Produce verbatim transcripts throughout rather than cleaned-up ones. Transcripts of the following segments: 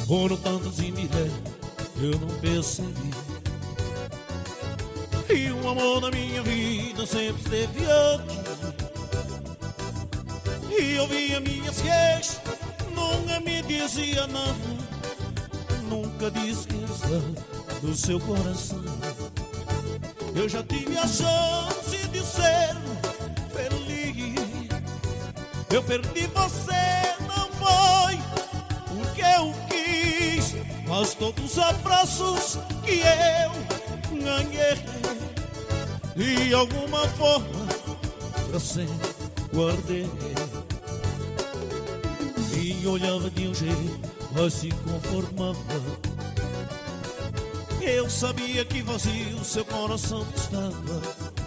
Foram tantos indiretos, eu não percebi. E o amor da minha vida sempre esteve aqui. E ouvia minhas queixas, nunca me dizia nada. Nunca disse esqueça do seu coração. Eu já tive a chance de ser feliz. Eu perdi você, não foi porque eu quis, mas todos os abraços que eu ganhei, de alguma forma pra sempre guardei. E olhava de um jeito, mas se conformava. Eu sabia que vazio seu coração estava.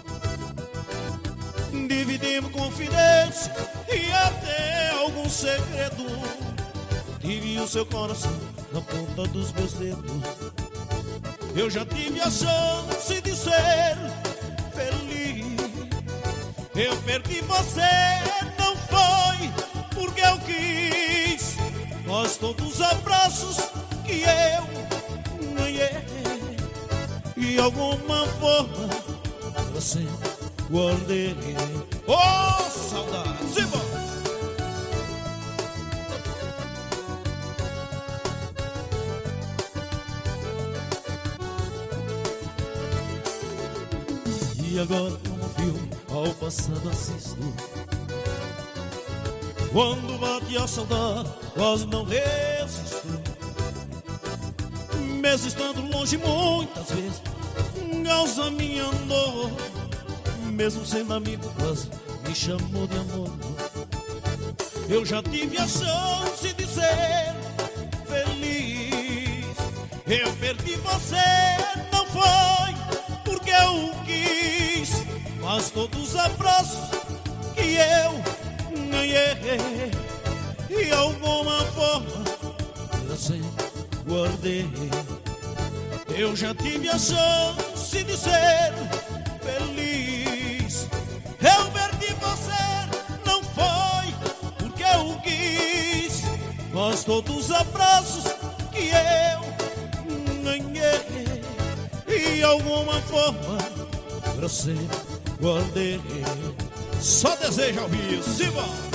Dividimos confidência e até algum segredo. Tive o seu coração na ponta dos meus dedos. Eu já tive a chance de ser feliz. Eu perdi você, não foi porque eu quis, mas todos os abraços que eu ganhei, de alguma forma você guardei. Oh, saudade! Simba! E agora como filme ao passado assisto. Quando bate a saudade, quase não resisto. Mesmo estando longe muitas vezes, causa minha dor. Mesmo sendo amigo quase me chamou de amor. Eu já tive a chance de ser feliz. Eu perdi você, não foi porque eu quis, mas todos os abraços que eu ganhei, de alguma forma pra sempre guardei. Eu já tive a chance de ser feliz. Eu perdi você, não foi porque eu quis, mas todos os abraços que eu ganhei, de alguma forma pra sempre guardei. Só desejo ouvir, Simba!